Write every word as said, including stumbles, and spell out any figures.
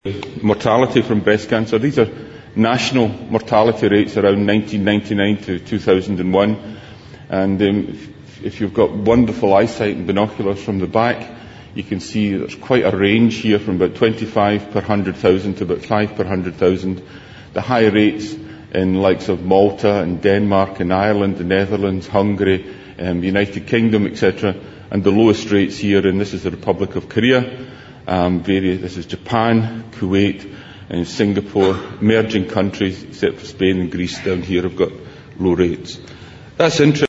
Mortality from breast cancer. These are national mortality rates around nineteen ninety-nine to two thousand one. And um, if, if you've got wonderful eyesight and binoculars from the back, you can see there's quite a range here from about twenty-five per one hundred thousand to about five per one hundred thousand. The high rates in the likes of Malta and Denmark and Ireland, the Netherlands, Hungary, um, United Kingdom, et cetera. And the lowest rates here, and this is the Republic of Korea. Um, various, this is Japan, Kuwait, and Singapore. Emerging countries, except for Spain and Greece down here, have got low rates. That's interesting.